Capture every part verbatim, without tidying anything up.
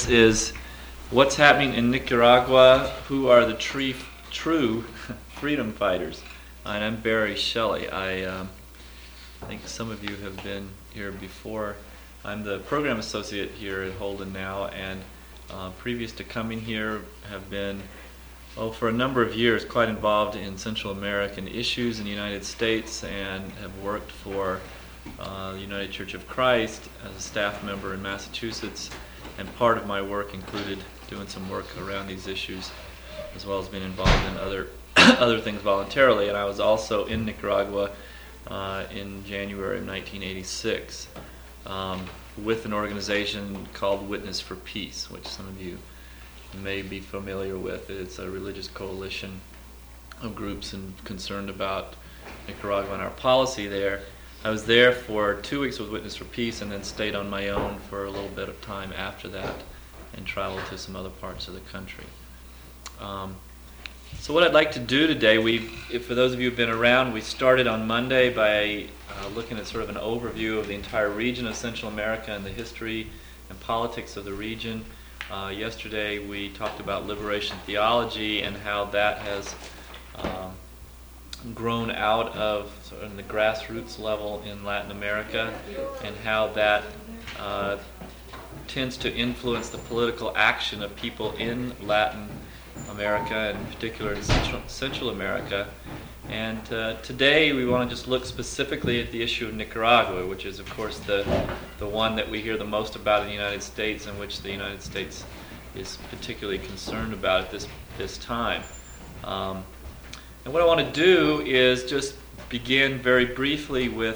This is What's Happening in Nicaragua, Who Are the Tree, True Freedom Fighters? And I'm Barry Shelley. I um, think some of you have been here before. I'm the program associate here at Holden now, and uh, previous to coming here have been, oh, for a number of years, quite involved in Central American issues in the United States, and have worked for uh, the United Church of Christ as a staff member in Massachusetts. And part of my work included doing some work around these issues, as well as being involved in other other things voluntarily. And I was also in Nicaragua uh, in January of nineteen eighty-six um, with an organization called Witness for Peace, which some of you may be familiar with. It's a religious coalition of groups and concerned about Nicaragua and our policy there. I was there for two weeks with Witness for Peace, and then stayed on my own for a little bit of time after that and traveled to some other parts of the country. Um, so what I'd like to do today, we, if for those of you who've been around, we started on Monday by uh, looking at sort of an overview of the entire region of Central America and the history and politics of the region. Uh, yesterday we talked about liberation theology and how that has um, grown out of sort of the grassroots level in Latin America, and how that uh, tends to influence the political action of people in Latin America, and in particular in Central, Central America. And uh, today we want to just look specifically at the issue of Nicaragua, which is of course the, the one that we hear the most about in the United States, and which the United States is particularly concerned about at this, this time. Um, And what I want to do is just begin very briefly with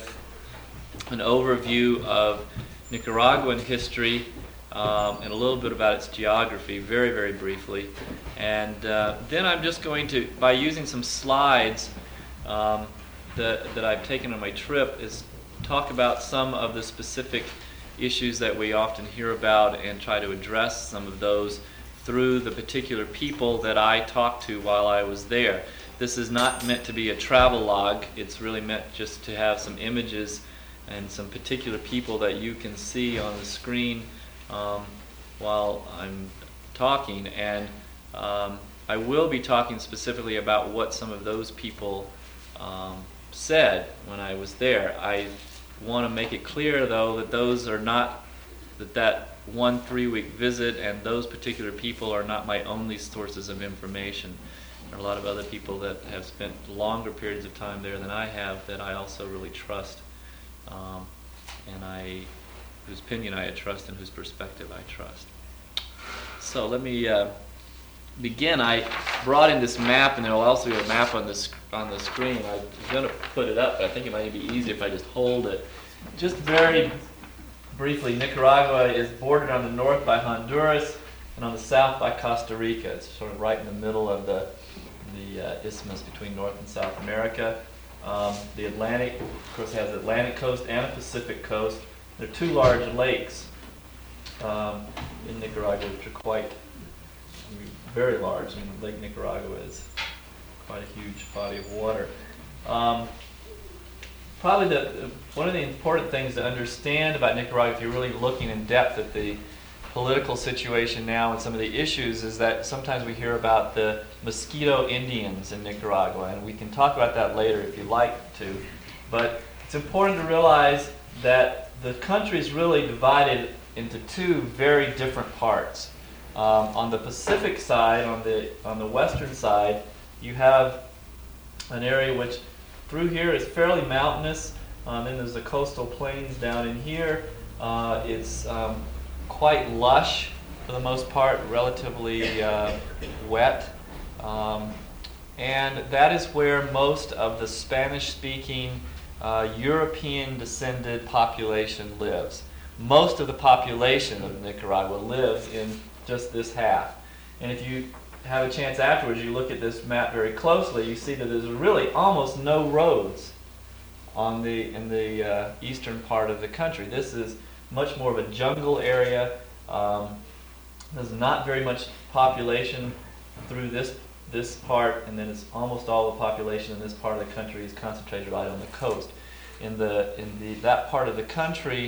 an overview of Nicaraguan history um, and a little bit about its geography, very, very briefly. And uh, then I'm just going to, by using some slides um, that, that I've taken on my trip, is talk about some of the specific issues that we often hear about and try to address some of those through the particular people that I talked to while I was there. This is not meant to be a travel log. It's really meant just to have some images and some particular people that you can see on the screen um, while I'm talking. And um, I will be talking specifically about what some of those people um, said when I was there. I want to make it clear, though, that those are not, that that one three-week visit and those particular people are not my only sources of information. There are a lot of other people that have spent longer periods of time there than I have that I also really trust, um, and I, whose opinion I trust and whose perspective I trust. So let me uh, begin. I brought in this map, and there will also be a map on the sc- on the screen. I was going to put it up, but I think it might be easier if I just hold it. Just very briefly, Nicaragua is bordered on the north by Honduras and on the south by Costa Rica. It's sort of right in the middle of the the uh, isthmus between North and South America. Um, the Atlantic, of course, has the Atlantic coast and a Pacific coast. There are two large lakes um, in Nicaragua, which are quite, I mean, very large. I mean, Lake Nicaragua is quite a huge body of water. Um, probably the one of the important things to understand about Nicaragua, if you're really looking in depth at the political situation now and some of the issues, is that sometimes we hear about the Mosquito Indians in Nicaragua, and we can talk about that later if you'd like to. But it's important to realize that the country is really divided into two very different parts. Um, on the Pacific side, on the on the western side, you have an area which through here is fairly mountainous. Um, then there's the coastal plains down in here. Uh, it's um, quite lush for the most part, relatively uh, wet. Um, and that is where most of the Spanish-speaking uh, European-descended population lives. Most of the population of Nicaragua lives in just this half. And if you have a chance afterwards, you look at this map very closely, you see that there's really almost no roads on the in the uh, eastern part of the country. This is much more of a jungle area. Um, there's not very much population through this this part, and then it's almost all the population in this part of the country is concentrated right on the coast. In the in the that part of the country,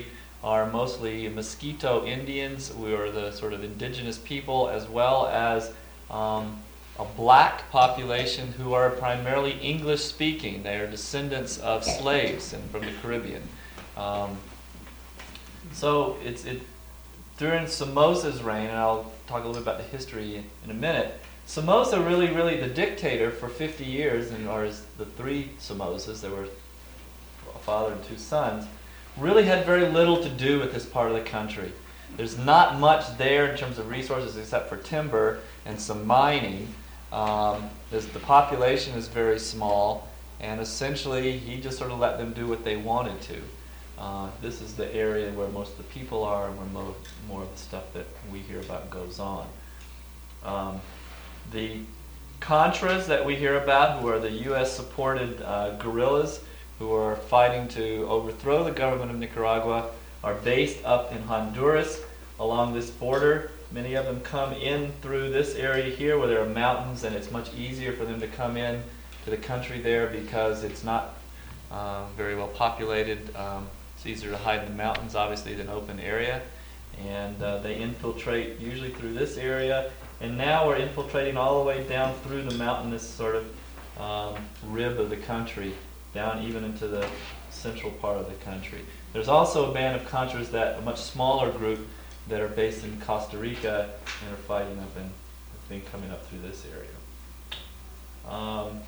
are mostly Mosquito Indians, who are the sort of indigenous people, as well as um, a black population who are primarily English speaking. They are descendants of slaves and from the Caribbean. Um, so it's it during Somoza's reign, and I'll talk a little bit about the history in a minute. Somoza really, really the dictator for fifty years, and or as the three Somozas, there were a father and two sons, really had very little to do with this part of the country. There's not much there in terms of resources except for timber and some mining. Um, the population is very small, and essentially he just sort of let them do what they wanted to. Uh, this is the area where most of the people are and where mo- more of the stuff that we hear about goes on. Um, the Contras that we hear about, who are the U S-supported uh, guerrillas who are fighting to overthrow the government of Nicaragua, are based up in Honduras along this border. Many of them come in through this area here where there are mountains, and it's much easier for them to come in to the country there because it's not uh, very well populated. Um, it's easier to hide in the mountains, obviously, than open area. And uh, they infiltrate usually through this area. And now we're infiltrating all the way down through the mountainous sort of um, rib of the country, down even into the central part of the country. There's also a band of Contras, that a much smaller group, that are based in Costa Rica and are fighting up and have been coming up through this area. Um,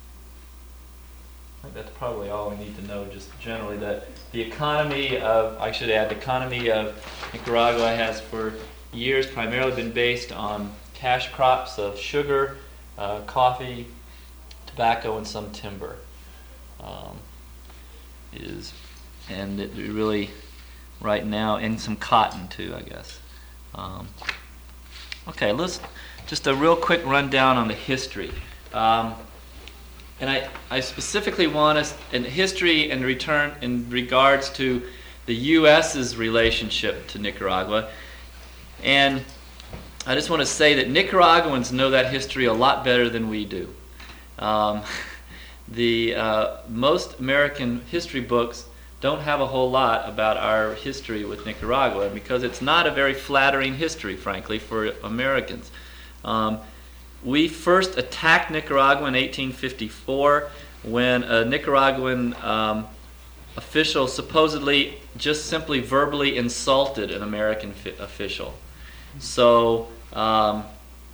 I think that's probably all we need to know just generally, that the economy of, I should add, the economy of Nicaragua has for years primarily been based on cash crops of sugar, uh, coffee, tobacco, and some timber. Um, is and it really right now, and some cotton too, I guess. Um, okay, let's just a real quick rundown on the history. Um, and I, I specifically want us in history and return in regards to the U S's relationship to Nicaragua. And I just want to say that Nicaraguans know that history a lot better than we do. Um, the uh, most American history books don't have a whole lot about our history with Nicaragua, because it's not a very flattering history, frankly, for Americans. Um, we first attacked Nicaragua in eighteen fifty-four when a Nicaraguan um, official supposedly just simply verbally insulted an American fi- official. So, um,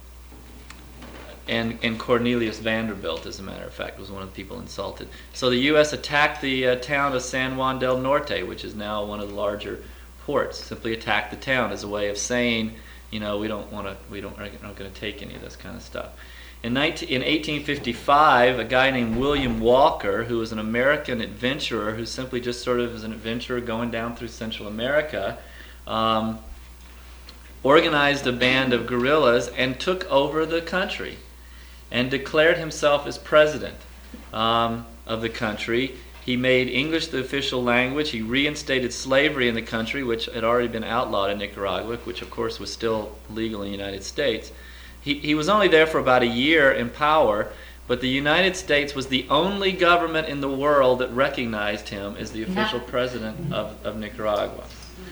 and, and Cornelius Vanderbilt, as a matter of fact, was one of the people insulted. So the U S attacked the uh, town of San Juan del Norte, which is now one of the larger ports. Simply attacked the town as a way of saying, you know, we don't want to, we don't, we're not going to take any of this kind of stuff. In, nineteen, in eighteen fifty-five, a guy named William Walker, who was an American adventurer, who simply just sort of was an adventurer going down through Central America, um, organized a band of guerrillas and took over the country and declared himself as president um, of the country. He made English the official language. He reinstated slavery in the country, which had already been outlawed in Nicaragua, which of course was still legal in the United States. He, he was only there for about a year in power, but the United States was the only government in the world that recognized him as the official president of, of Nicaragua.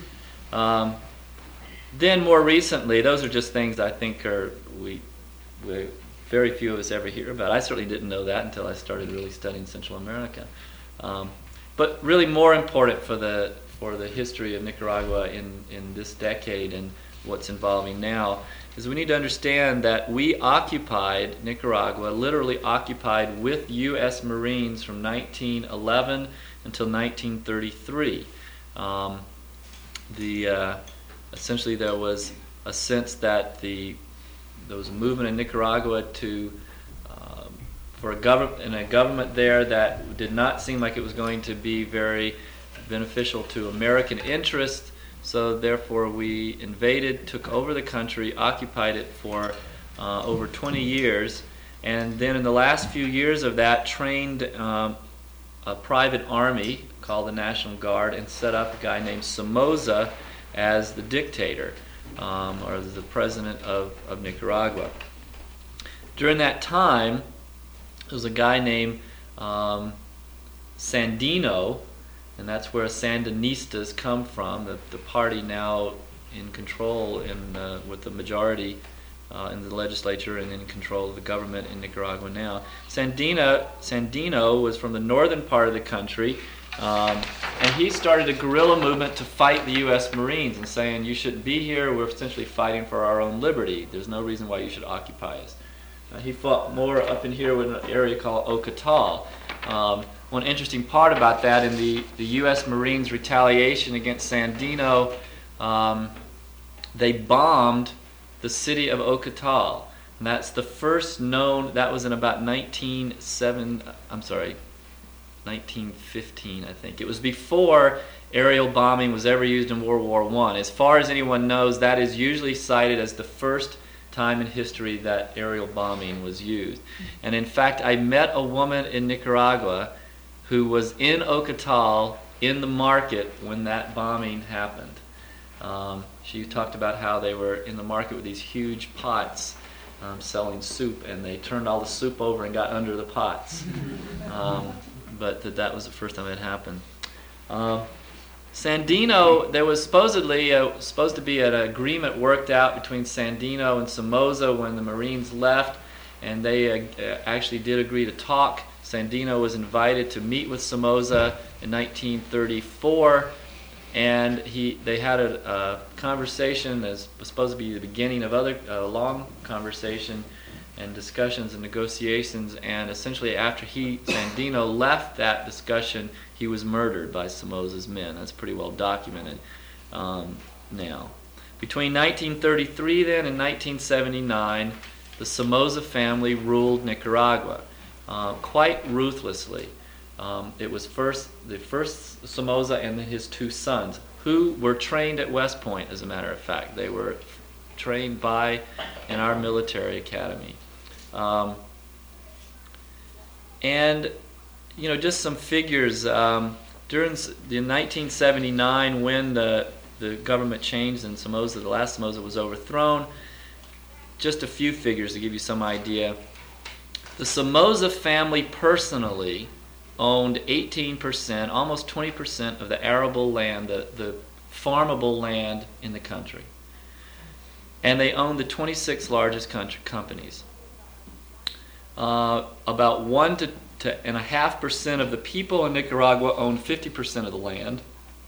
Um, Then more recently, those are just things I think are we, we very few of us ever hear about. I certainly didn't know that until I started really studying Central America. Um, but really more important for the for the history of Nicaragua in, in this decade and what's involving now is we need to understand that we occupied Nicaragua, literally occupied with U S Marines from nineteen eleven until nineteen thirty-three. Um, the uh, Essentially, there was a sense that the there was a movement in Nicaragua to um, for a government and a government there that did not seem like it was going to be very beneficial to American interests. So, therefore, we invaded, took over the country, occupied it for uh, over twenty years, and then in the last few years of that, trained um, a private army called the National Guard and set up a guy named Somoza as the dictator, um, or the president of, of Nicaragua. During that time, there was a guy named um, Sandino and that's where Sandinistas come from, the, the party now in control in, uh, with the majority uh, in the legislature and in control of the government in Nicaragua now. Sandina, Sandino was from the northern part of the country, um, and he started a guerrilla movement to fight the U S Marines and saying, you shouldn't be here, we're essentially fighting for our own liberty. There's no reason why you should occupy us. Uh, he fought more up in here with an area called Ocotal. Um, one interesting part about that, in the, the U S Marines' retaliation against Sandino, um, they bombed the city of Ocotal. And that's the first known, that was in about nineteen oh seven, I'm sorry, nineteen fifteen, I think. It was before aerial bombing was ever used in World War One. As far as anyone knows, that is usually cited as the first time in history that aerial bombing was used. And in fact, I met a woman in Nicaragua who was in Ocotal in the market when that bombing happened. Um, she talked about how they were in the market with these huge pots um, selling soup, and they turned all the soup over and got under the pots. Um, but that, that was the first time it happened. Uh, Sandino, there was supposedly a, supposed to be an agreement worked out between Sandino and Somoza when the Marines left, and they uh, actually did agree to talk. Sandino was invited to meet with Somoza in nineteen thirty-four, and he they had a, a conversation that was supposed to be the beginning of other a long conversation and discussions and negotiations, and essentially after he, Sandino, left that discussion, he was murdered by Somoza's men. That's pretty well documented um, now. Between nineteen thirty-three then and nineteen seventy-nine, the Somoza family ruled Nicaragua uh, quite ruthlessly. Um, it was first the first Somoza and then his two sons, who were trained at West Point, as a matter of fact. They were trained by in our military academy. Um, and, you know, just some figures. Um, during the nineteen seventy-nine, when the, the government changed and Somoza, the last Somoza, was overthrown, just a few figures to give you some idea. The Somoza family personally owned eighteen percent, almost twenty percent of the arable land, the, the farmable land in the country. And they owned the twenty-six largest country companies. Uh, about one to, to and a half percent of the people in Nicaragua owned fifty percent of the land.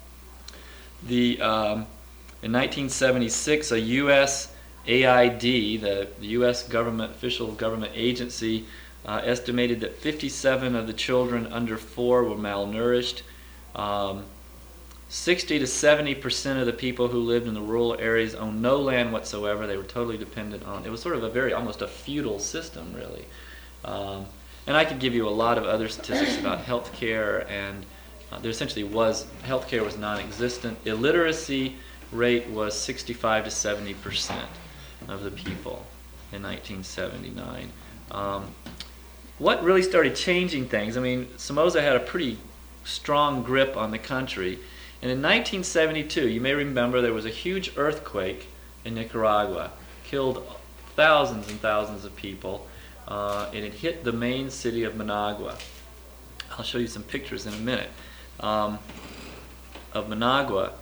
The um, in nineteen seventy-six, a U S A I D, the, the U S government official government agency, uh, estimated that fifty-seven of the children under four were malnourished. Um, sixty to seventy percent of the people who lived in the rural areas owned no land whatsoever. They were totally dependent on. It was sort of a very almost a feudal system, really. Um, and I could give you a lot of other statistics about health care, and uh, there essentially was, health care was non-existent. Illiteracy rate was sixty-five to seventy percent of the people in nineteen seventy-nine. Um, what really started changing things, I mean, Somoza had a pretty strong grip on the country, and in nineteen seventy-two, you may remember, there was a huge earthquake in Nicaragua, killed thousands and thousands of people. Uh, and it hit the main city of Managua. I'll show you some pictures in a minute um, of Managua.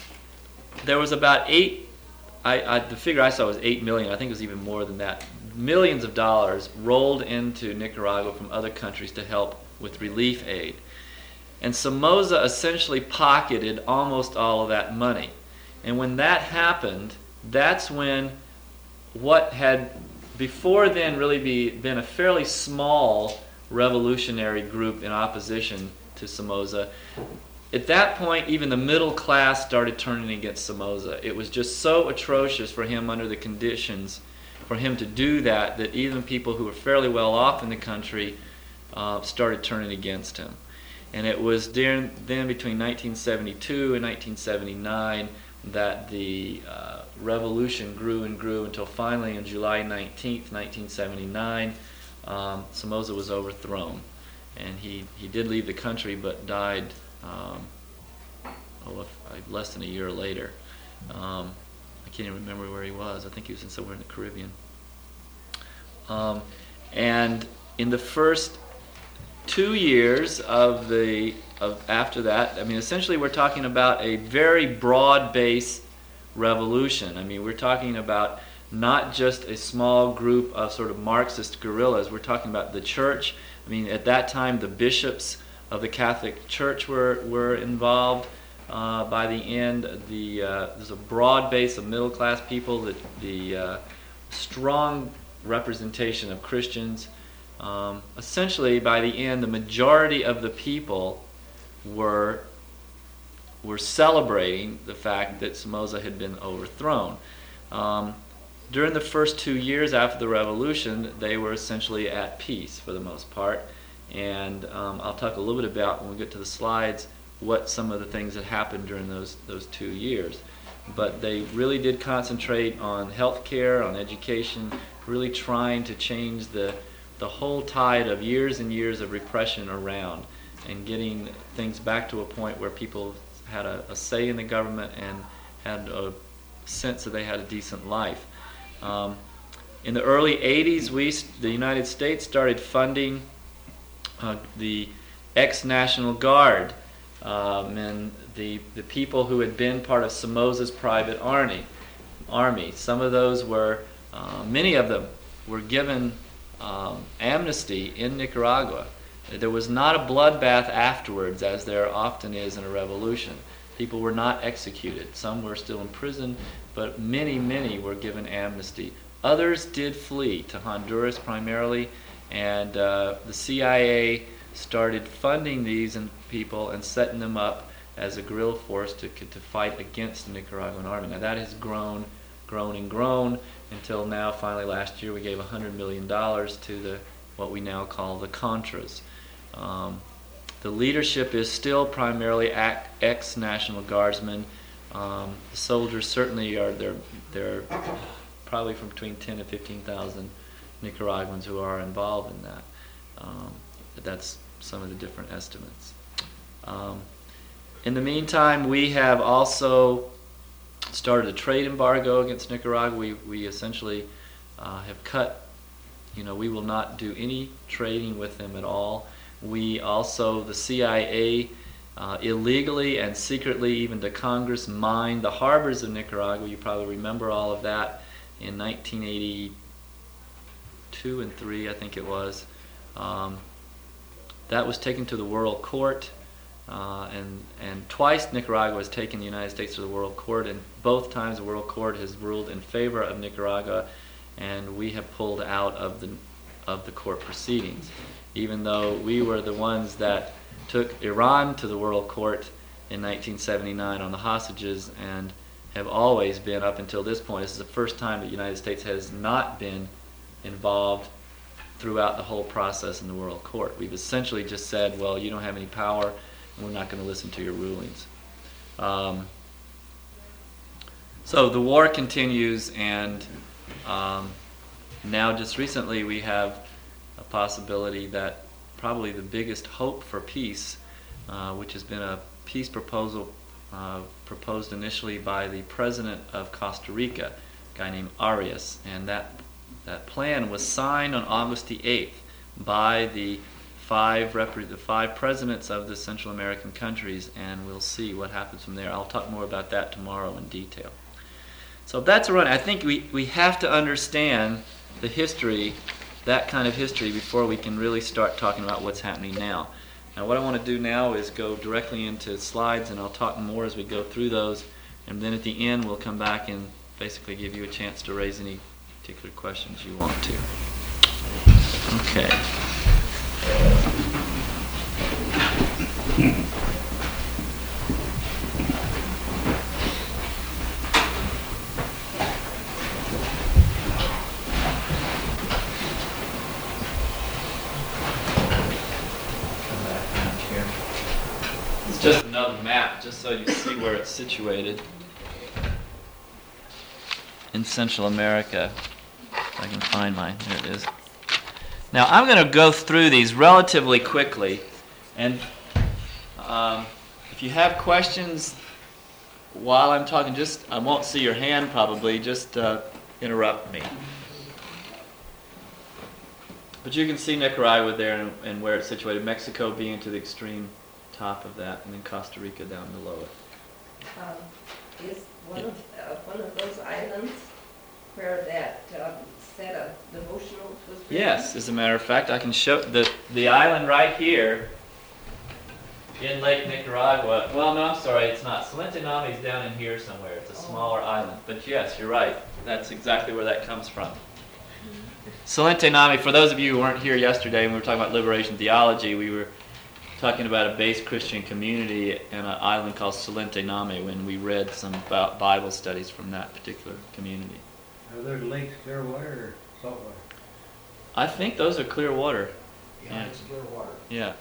There was about eight, I, I, the figure I saw was eight million, I think it was even more than that, millions of dollars rolled into Nicaragua from other countries to help with relief aid. And Somoza essentially pocketed almost all of that money. And when that happened, that's when what had before then really be, been a fairly small revolutionary group in opposition to Somoza. At that point, even the middle class started turning against Somoza. It was just so atrocious for him under the conditions for him to do that, that even people who were fairly well off in the country uh, started turning against him. And it was during, then between nineteen seventy-two and nineteen seventy-nine that the uh, revolution grew and grew until finally on July nineteenth, nineteen seventy-nine, um, Somoza was overthrown. And he, he did leave the country, but died um, oh, less than a year later. Um, I can't even remember where he was. I think he was in somewhere in the Caribbean. Um, and in the first two years of the of after that, I mean, essentially we're talking about a very broad-based revolution. I mean, we're talking about not just a small group of sort of Marxist guerrillas. We're talking about the church. I mean, at that time, the bishops of the Catholic Church were were involved. Uh, by the end, the uh, there's a broad base of middle-class people. The the uh, strong representation of Christians. Um, essentially, by the end, the majority of the people were were celebrating the fact that Somoza had been overthrown. Um, during the first two years after the revolution, they were essentially at peace for the most part. And um, I'll talk a little bit about, when we get to the slides, what some of the things that happened during those those two years. But they really did concentrate on health care, on education, really trying to change the the whole tide of years and years of repression around, and getting things back to a point where people had a, a say in the government and had a sense that they had a decent life. Um, in the early eighties, we, the United States, started funding uh, the ex-National Guard um, and the the people who had been part of Somoza's private army. Army. Some of those were, uh, many of them were given um, amnesty in Nicaragua. There was not a bloodbath afterwards, as there often is in a revolution. People were not executed. Some were still in prison, but many, many were given amnesty. Others did flee to Honduras primarily, and uh, the C I A started funding these and people and setting them up as a guerrilla force to to fight against the Nicaraguan army. Now that has grown, grown and grown until now. Finally, last year we gave one hundred million dollars to the what we now call the Contras. Um, the leadership is still primarily ex-National Guardsmen. Um, the soldiers certainly are there. They're probably from between ten and fifteen thousand Nicaraguans who are involved in that. Um, that's some of the different estimates. Um, in the meantime, we have also started a trade embargo against Nicaragua. We we essentially uh, have cut. You know, we will not do any trading with them at all. We also, the C I A, uh, illegally and secretly, even to Congress, mined the harbors of Nicaragua. You probably remember all of that in nineteen eighty-two and three, I think it was. Um, that was taken to the World Court, uh, and and twice Nicaragua has taken the United States to the World Court, and both times the World Court has ruled in favor of Nicaragua, and we have pulled out of the of the court proceedings, even though we were the ones that took Iran to the World Court in nineteen seventy-nine on the hostages, and have always been, up until this point, this is the first time that the United States has not been involved throughout the whole process in the World Court. We've essentially just said, well, you don't have any power, and we're not going to listen to your rulings. Um, so the war continues, and um, now just recently we have a possibility that probably the biggest hope for peace, uh, which has been a peace proposal uh, proposed initially by the president of Costa Rica, a guy named Arias, and that that plan was signed on August the eighth by the five rep- the five presidents of the Central American countries, and we'll see what happens from there. I'll talk more about that tomorrow in detail. So that's a run. I think we, we have to understand the history, that kind of history, before we can really start talking about what's happening now. Now what I want to do now is go directly into slides, and I'll talk more as we go through those, and then at the end we'll come back and basically give you a chance to raise any particular questions you want to. Okay. It's just another map, just so you see where it's situated in Central America. If I can find mine, there it is. Now I'm going to go through these relatively quickly, and um, if you have questions while I'm talking, just I won't see your hand probably. Just uh, interrupt me. But you can see Nicaragua there and, and where it's situated, Mexico being to the extreme top of that, and then Costa Rica down below it. Um, is one of uh, one of those islands where that um, set of devotionals was written? Yes, as a matter of fact, I can show the the island right here in Lake Nicaragua. Well, no, I'm sorry, it's not. Salente Nami is down in here somewhere. It's a smaller oh. island. But yes, you're right. That's exactly where that comes from. Salente Nami, for those of you who weren't here yesterday when we were talking about liberation theology, we were talking about a base Christian community in an island called Salente Nami when we read some about Bible studies from that particular community. Are those lakes clear water or salt water? I think those are clear water. Yeah, yeah. It's clear water. Yeah.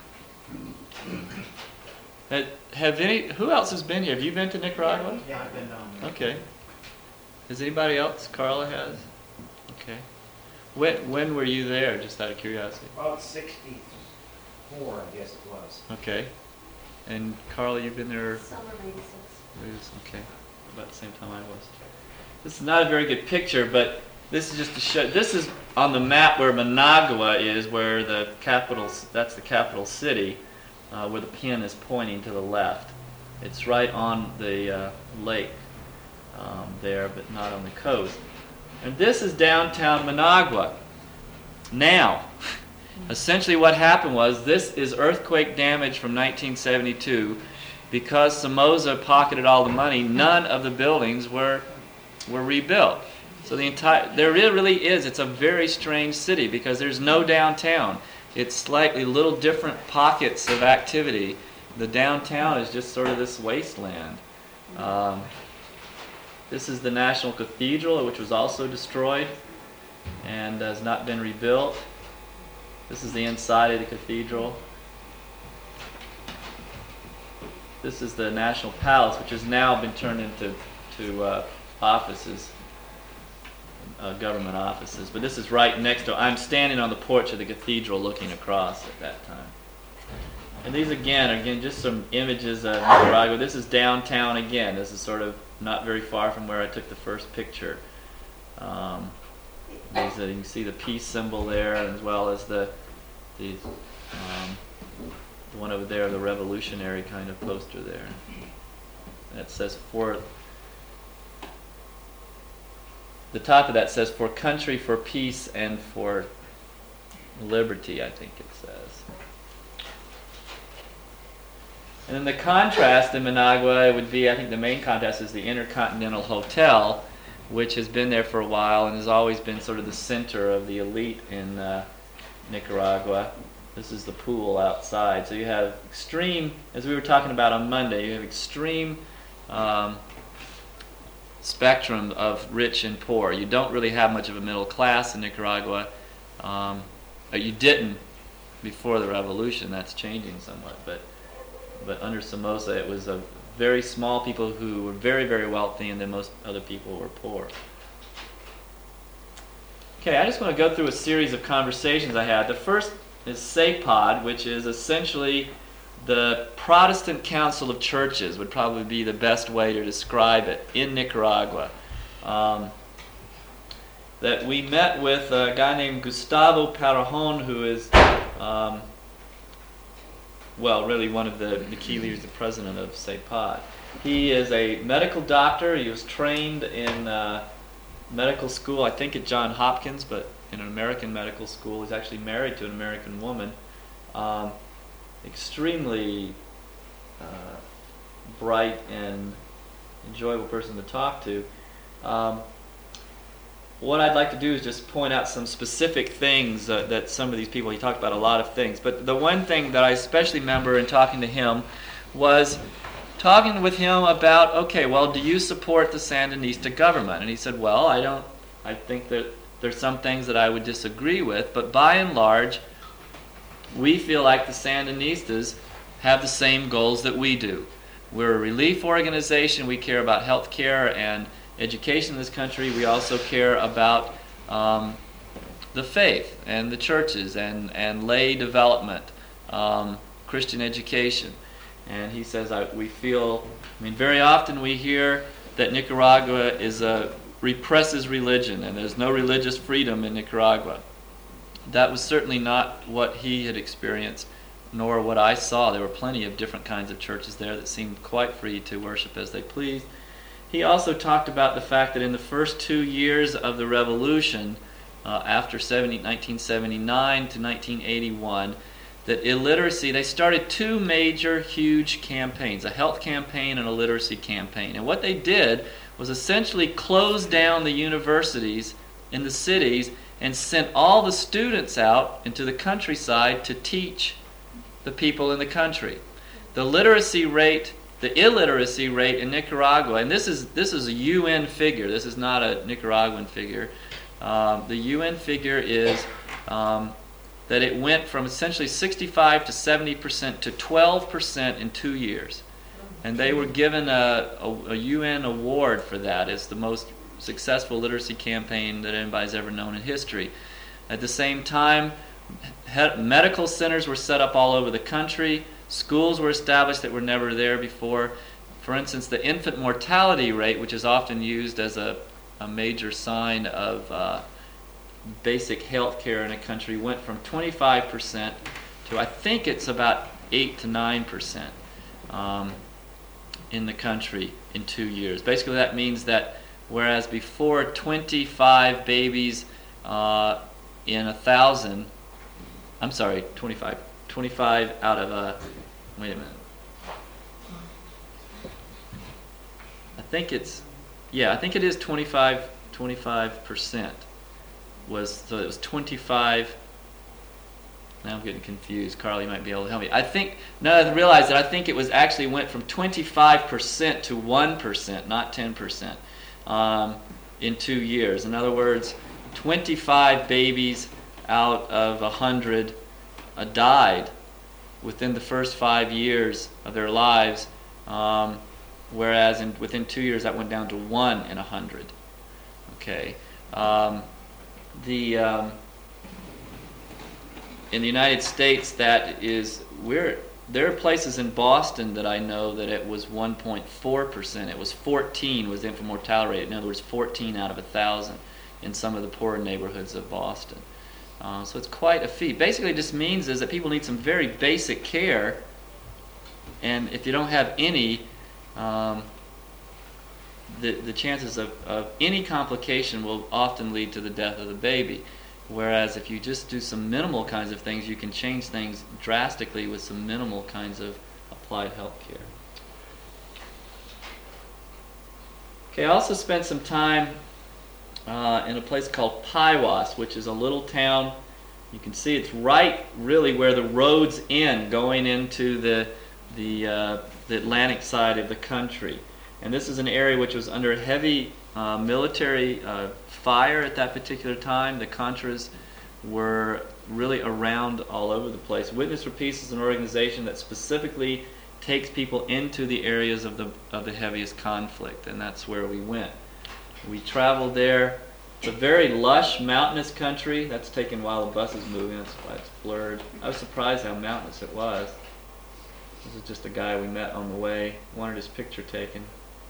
Have, have any? Who else has been here? Have you been to Nicaragua? Yeah, I've been down there. Okay. Has anybody else? Carla has. Okay. When when were you there? Just out of curiosity. About sixty-four, I guess it was. Okay. And Carla, you've been there. Summer eighty-six. Okay. About the same time I was. This is not a very good picture, but this is just to show. This is on the map where Managua is, where the capital. That's the capital city, uh, where the pin is pointing to the left. It's right on the uh, lake um, there, but not on the coast. And this is downtown Managua. Now, essentially what happened was this is earthquake damage from nineteen seventy-two. Because Somoza pocketed all the money, none of the buildings were were rebuilt. So the entire there really is. It's a very strange city because there's no downtown. It's slightly little different pockets of activity. The downtown is just sort of this wasteland. Um, This is the National Cathedral, which was also destroyed and has not been rebuilt. This is the inside of the cathedral. This is the National Palace, which has now been turned into to uh, offices, uh, government offices. But this is right next to. I'm standing on the porch of the cathedral, looking across at that time. And these again, again, just some images of Nicaragua. This is downtown again. This is sort of not very far from where I took the first picture. Um, these, uh, you can see the peace symbol there, as well as the the, um, the one over there, the revolutionary kind of poster there. And it says for. The top of that says for country, for peace, and for liberty. I think it says. And then the contrast in Managua would be, I think the main contrast is the Intercontinental Hotel, which has been there for a while and has always been sort of the center of the elite in uh, Nicaragua. This is the pool outside. So you have extreme, as we were talking about on Monday, you have extreme um, spectrum of rich and poor. You don't really have much of a middle class in Nicaragua. Um, you didn't before the revolution. That's changing somewhat, but But under Somoza, it was a very small people who were very, very wealthy, and then most other people were poor. Okay, I just want to go through a series of conversations I had. The first is SEPAD, which is essentially the Protestant Council of Churches, would probably be the best way to describe it, in Nicaragua. Um, that we met with a guy named Gustavo Parajon, who is... Um, well, really one of the, the key leaders, the president of SEPAD. He is a medical doctor. He was trained in uh, medical school, I think at Johns Hopkins, but in an American medical school. He's actually married to an American woman. Um, extremely uh, bright and enjoyable person to talk to. Um, What I'd like to do is just point out some specific things uh, that some of these people, he talked about a lot of things, but the one thing that I especially remember in talking to him was talking with him about, okay, well, do you support the Sandinista government? And he said, well, I don't, I think that there's some things that I would disagree with, but by and large, we feel like the Sandinistas have the same goals that we do. We're a relief organization. We care about health care and education in this country. We also care about um, the faith and the churches and, and lay development, um, Christian education. And he says, I, we feel, I mean, very often we hear that Nicaragua is a represses religion and there's no religious freedom in Nicaragua. that was certainly not what he had experienced, nor what I saw. There were plenty of different kinds of churches there that seemed quite free to worship as they pleased. He also talked about the fact that in the first two years of the Revolution, uh, after nineteen seventy-nine to nineteen eighty-one, that illiteracy, they started two major, huge campaigns, a health campaign and a literacy campaign. And what they did was essentially close down the universities in the cities and sent all the students out into the countryside to teach the people in the country. The literacy rate, the illiteracy rate in Nicaragua, and this is this is a U N figure, this is not a Nicaraguan figure. Um, the U N figure is um, that it went from essentially sixty-five to seventy percent to twelve percent in two years. And they were given a, a, a U N award for that. It's the most successful literacy campaign that anybody's ever known in history. At the same time, he- medical centers were set up all over the country. Schools were established that were never there before. For instance, the infant mortality rate, which is often used as a, a major sign of uh, basic health care in a country, went from twenty-five percent to I think it's about eight to nine percent um, in the country in two years. Basically, that means that whereas before twenty-five babies uh, in a thousand, I'm sorry, twenty-five, twenty-five out of a, wait a minute. I think it's, yeah, I think it is twenty-five, twenty-five percent. Was, so it was twenty-five, now I'm getting confused. Carly might be able to help me. I think, now I realize that I think it was actually went from twenty-five percent to one percent, not ten percent, um, in two years. In other words, twenty-five babies out of one hundred uh, died within the first five years of their lives, um, whereas in, within two years that went down to one in one hundred. Okay. Um, the... Um, In the United States, that is, we're, there are places in Boston that I know that it was one point four percent. It was fourteen was the infant mortality rate. In other words, fourteen out of a thousand in some of the poorer neighborhoods of Boston. Uh, so it's quite a feat. Basically, it just means is that people need some very basic care, and if you don't have any, um, the the chances of, of any complication will often lead to the death of the baby. Whereas if you just do some minimal kinds of things, you can change things drastically with some minimal kinds of applied health care. Okay, I also spent some time uh, in a place called Paiwas, which is a little town. You can see it's right really where the roads end, going into the, the, uh, the Atlantic side of the country. And this is an area which was under heavy uh, military uh, fire at that particular time. The Contras were really around all over the place. Witness for Peace is an organization that specifically takes people into the areas of the of the heaviest conflict, and that's where we went. We traveled there. It's a very lush, mountainous country. That's taken while the bus is moving. That's why it's blurred. I was surprised how mountainous it was. This is just a guy we met on the way. Wanted his picture taken.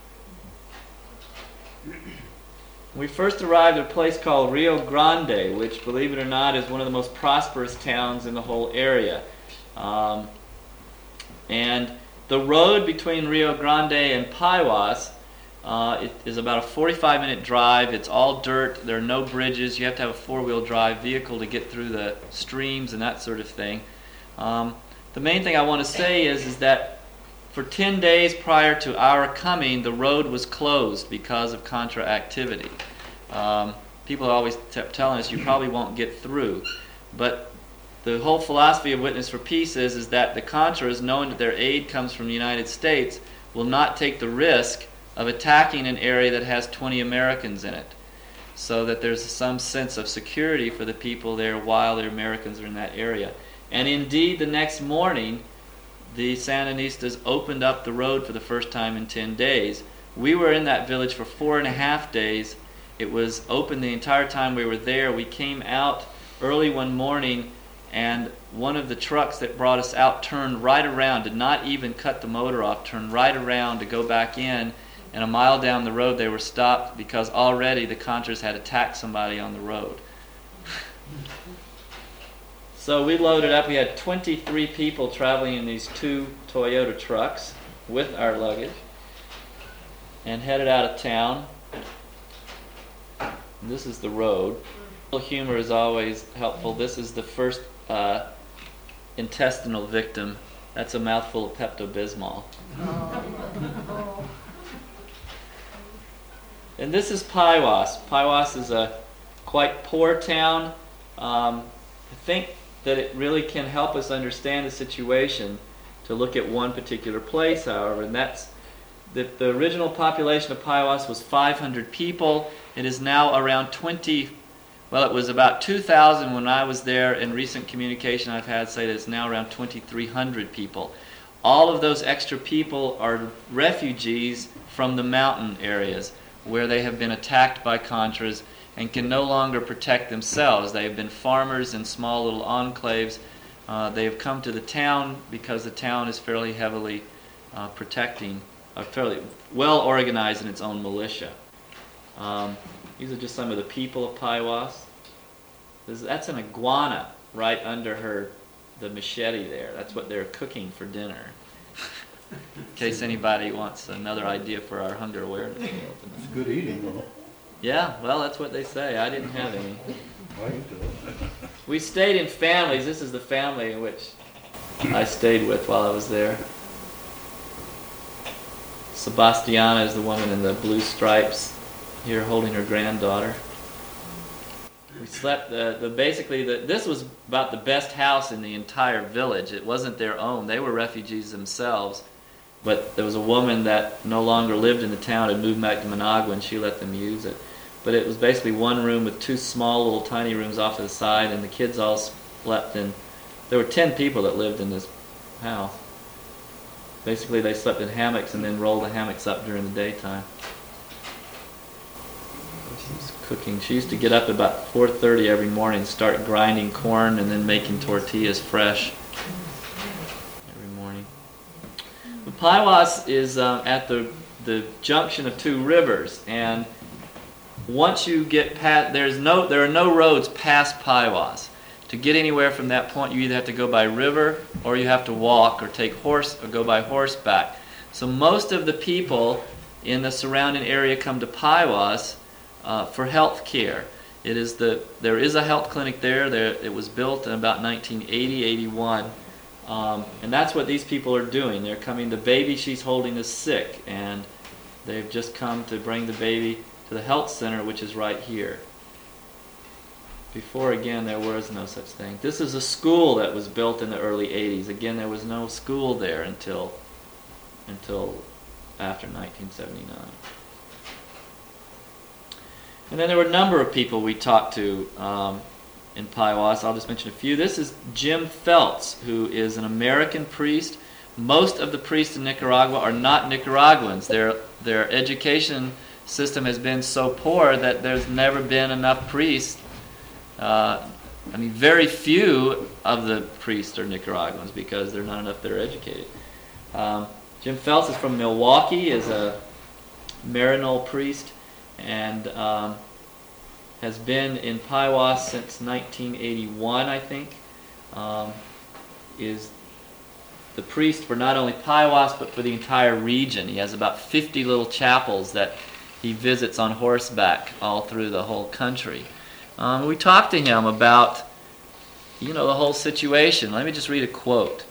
We first arrived at a place called Rio Grande, which, believe it or not, is one of the most prosperous towns in the whole area. Um, and the road between Rio Grande and Paiwas uh, it is about a forty-five minute drive. It's all dirt. There are no bridges. You have to have a four-wheel drive vehicle to get through the streams and that sort of thing. Um, the main thing I want to say is, is that for ten days prior to our coming, the road was closed because of Contra activity. Um, people always kept telling us, you probably won't get through. But the whole philosophy of Witness for Peace is, is that the Contras, knowing that their aid comes from the United States, will not take the risk of attacking an area that has twenty Americans in it, so that there's some sense of security for the people there while the Americans are in that area. And indeed, the next morning, the Sandinistas opened up the road for the first time in ten days. We were in that village for four and a half days. It was open the entire time we were there. We came out early one morning, and one of the trucks that brought us out turned right around, did not even cut the motor off, turned right around to go back in, and a mile down the road they were stopped because already the Contras had attacked somebody on the road. So we loaded up. We had twenty-three people traveling in these two Toyota trucks with our luggage and headed out of town. And this is the road. Humor is always helpful. This is the first uh, intestinal victim. That's a mouthful of Pepto-Bismol. And this is Paiwas. Paiwas is a quite poor town. Um, I think that it really can help us understand the situation to look at one particular place, however, and that's that the original population of Paiwas was five hundred people. It is now around twenty. Well, it was about two thousand when I was there. In recent communication I've had say that it's now around twenty-three hundred people. All of those extra people are refugees from the mountain areas where they have been attacked by Contras and can no longer protect themselves. They have been farmers in small little enclaves. Uh, they have come to the town because the town is fairly heavily uh, protecting, uh, fairly well organized in its own militia. Um, these are just some of the people of Paiwas. This, that's an iguana right under her, the machete there. That's what they're cooking for dinner. In case anybody wants another idea for our hunger awareness. It's good eating, though. Yeah, well, that's what they say. I didn't have any. I eat it. We stayed in families. This is the family in which I stayed with while I was there. Sebastiana is the woman in the blue stripes here holding her granddaughter. We slept, the, the basically, the, this was about the best house in the entire village. It wasn't their own. They were refugees themselves. But there was a woman that no longer lived in the town and moved back to Managua, and she let them use it. But it was basically one room with two small little tiny rooms off to the side, and the kids all slept in. There were ten people that lived in this house. Basically, they slept in hammocks and then rolled the hammocks up during the daytime. She was cooking. She used to get up about four thirty every morning and start grinding corn and then making tortillas fresh every morning. The Paiwas is um, at the the junction of two rivers, and once you get past, there's no there are no roads past Paiwas. To get anywhere from that point, you either have to go by river or you have to walk or take horse or go by horseback. So most of the people in the surrounding area come to Paiwas uh, for health care. It is the there is a health clinic there. There it was built in about nineteen eighty, eighty-one. Um, and that's what these people are doing. They're coming, the baby she's holding is sick, and they've just come to bring the baby to the health center, which is right here. Before, again, there was no such thing. This is a school that was built in the early eighties. Again, there was no school there until until after nineteen seventy-nine. And then there were a number of people we talked to um, in Paiwas. I'll just mention a few. This is Jim Feltz, who is an American priest. Most of the priests in Nicaragua are not Nicaraguans. Their their education system has been so poor that there's never been enough priests. Uh, I mean, very few of the priests are Nicaraguans because there are not enough that are educated. Um, Jim Feltz is from Milwaukee, is a Maryknoll priest, and um, has been in Paiwas since nineteen eighty-one, I think. Um, is the priest for not only Paiwas but for the entire region. He has about fifty little chapels that he visits on horseback all through the whole country. Um, we talked to him about, you know, the whole situation. Let me just read a quote.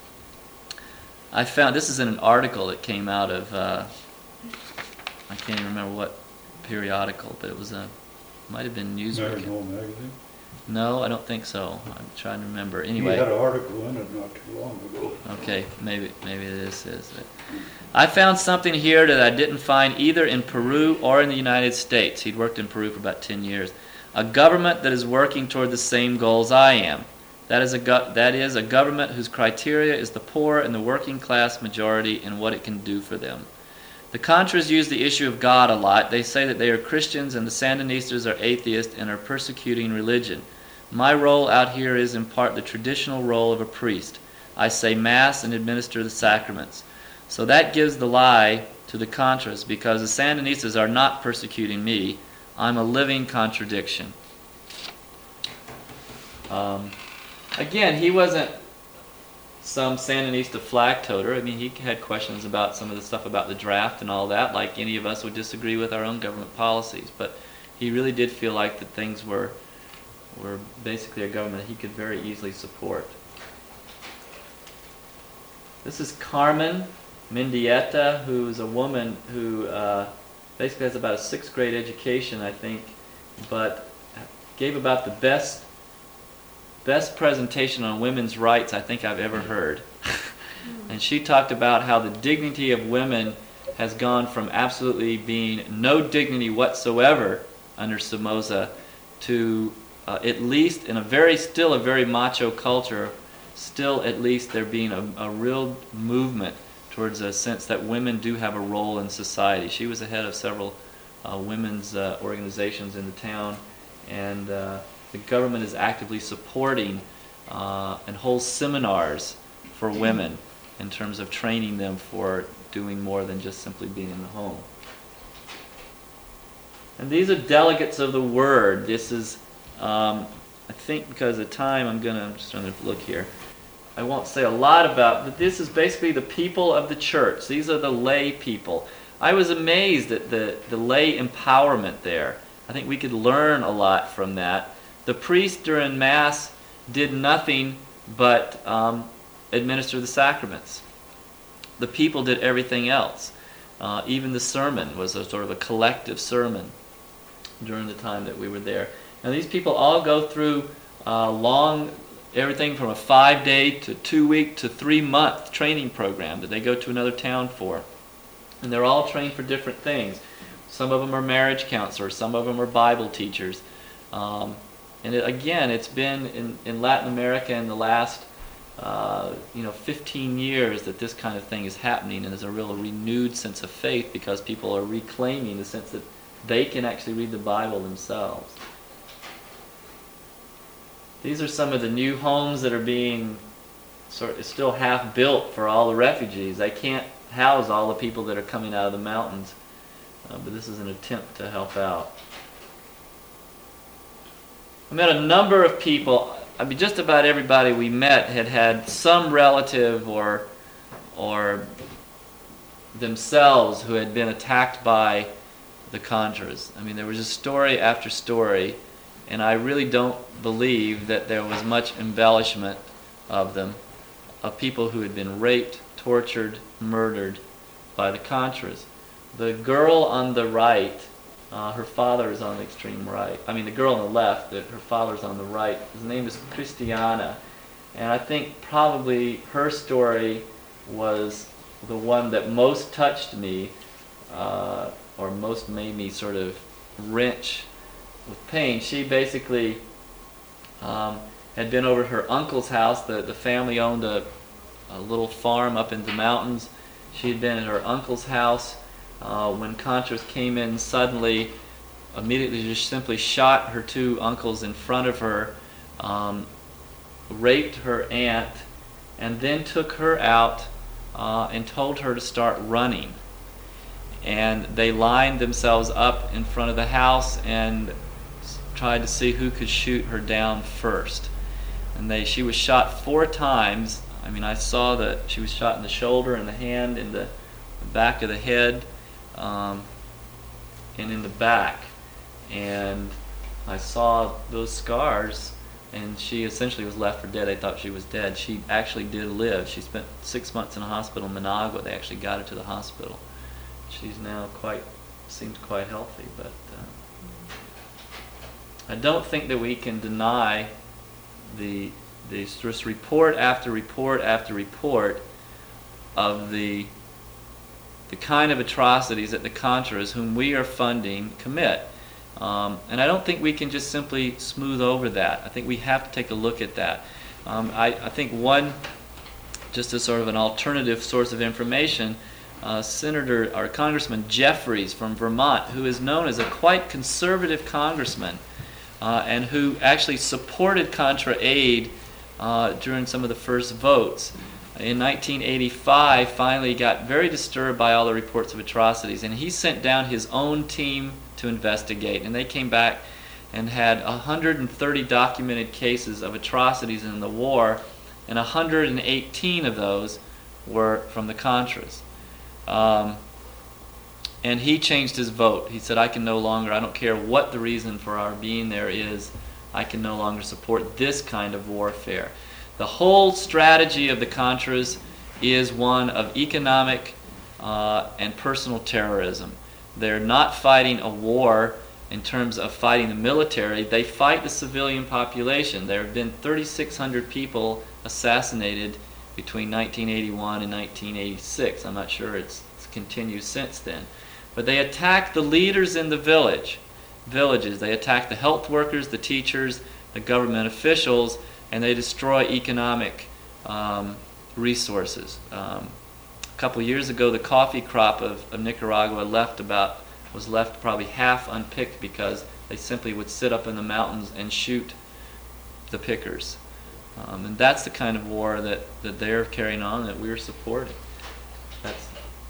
I found, this is in an article that came out of, uh, I can't even remember what periodical, but it was a, might have been Newsweek. Maryknoll magazine. No, I don't think so. I'm trying to remember. He Anyway. had an article in it not too long ago. Okay, maybe maybe this is it. I found something here that I didn't find either in Peru or in the United States. He'd worked in Peru for about ten years. A government that is working toward the same goals I am. That is a go- that is a government whose criteria is the poor and the working class majority and what it can do for them. The Contras use the issue of God a lot. They say that they are Christians and the Sandinistas are atheists and are persecuting religion. My role out here is in part the traditional role of a priest. I say Mass and administer the sacraments. So that gives the lie to the Contras because the Sandinistas are not persecuting me. I'm a living contradiction. Um, again, he wasn't some Sandinista flag toter. I mean, he had questions about some of the stuff about the draft and all that, like any of us would disagree with our own government policies. But he really did feel like that things were were basically a government he could very easily support. This is Carmen Mendieta, who is a woman who uh, basically has about a sixth grade education, I think, but gave about the best best presentation on women's rights I think I've ever heard. And she talked about how the dignity of women has gone from absolutely being no dignity whatsoever under Somoza to uh, at least in a very, still a very macho culture, still at least there being a, a real movement towards a sense that women do have a role in society. She was the head of several uh, women's uh, organizations in the town, and uh, the government is actively supporting uh, and holds seminars for women in terms of training them for doing more than just simply being in the home. And these are delegates of the word. This is, um, I think because of time, I'm going to, I'm just trying to look here. I won't say a lot about, but this is basically the people of the church. These are the lay people. I was amazed at the, the lay empowerment there. I think we could learn a lot from that. The priest during Mass did nothing but um, administer the sacraments. The people did everything else. Uh, even the sermon was a sort of a collective sermon during the time that we were there. Now these people all go through uh, long, everything from a five-day to two-week to three-month training program that they go to another town for. And they're all trained for different things. Some of them are marriage counselors, some of them are Bible teachers. Um, and it, again, it's been in, in Latin America in the last uh, you know, fifteen years that this kind of thing is happening, and there's a real renewed sense of faith because people are reclaiming the sense that they can actually read the Bible themselves. These are some of the new homes that are being sort of still half built for all the refugees. They can't house all the people that are coming out of the mountains, uh, but this is an attempt to help out. I met a number of people. I mean, just about everybody we met had had some relative or or themselves who had been attacked by the Contras. I mean, there was just story after story, and I really don't believe that there was much embellishment of them, of people who had been raped, tortured, murdered by the Contras. The girl on the right, uh, her father is on the extreme right. I mean, the girl on the left, that her father's on the right. His name is Christiana, and I think probably her story was the one that most touched me, uh, or most made me sort of wrench with pain. She basically um, had been over at her uncle's house. The, the family owned a, a little farm up in the mountains. She had been at her uncle's house uh, when Contras came in suddenly, immediately just simply shot her two uncles in front of her, um, raped her aunt, and then took her out uh, and told her to start running. And they lined themselves up in front of the house and tried to see who could shoot her down first. And they, she was shot four times. I mean, I saw that she was shot in the shoulder, in the hand, in the, the back of the head, um, and in the back. And I saw those scars, and she essentially was left for dead. I thought she was dead. She actually did live. She spent six months in a hospital in Managua. They actually got her to the hospital. She's now quite, seems quite healthy, but uh, I don't think that we can deny the, the just report after report after report of the, the kind of atrocities that the Contras, whom we are funding, commit. Um, and I don't think we can just simply smooth over that. I think we have to take a look at that. Um, I, I think one, just as sort of an alternative source of information, Uh, Senator or Congressman Jeffries from Vermont, who is known as a quite conservative congressman, uh, and who actually supported Contra aid uh, during some of the first votes. In nineteen eighty-five, finally got very disturbed by all the reports of atrocities, and he sent down his own team to investigate, and they came back and had one hundred thirty documented cases of atrocities in the war, and one hundred eighteen of those were from the Contras. Um, and he changed his vote. He said, I can no longer, I don't care what the reason for our being there is, I can no longer support this kind of warfare. The whole strategy of the Contras is one of economic uh, and personal terrorism. They're not fighting a war in terms of fighting the military. They fight the civilian population. There have been thirty-six hundred people assassinated between nineteen eighty-one and nineteen eighty-six. I'm not sure it's, it's continued since then. But they attack the leaders in the village, villages. They attack the health workers, the teachers, the government officials, and they destroy economic um, resources. Um, a couple years ago, the coffee crop of, of Nicaragua left about was left probably half unpicked because they simply would sit up in the mountains and shoot the pickers. Um, and that's the kind of war that, that they're carrying on, that we're supporting. That's,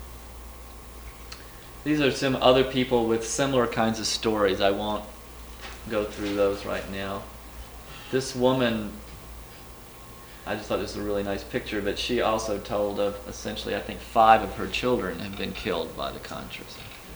these are some other people with similar kinds of stories. I won't go through those right now. This woman, I just thought this was a really nice picture, but she also told of essentially, I think, five of her children have been killed by the Contras.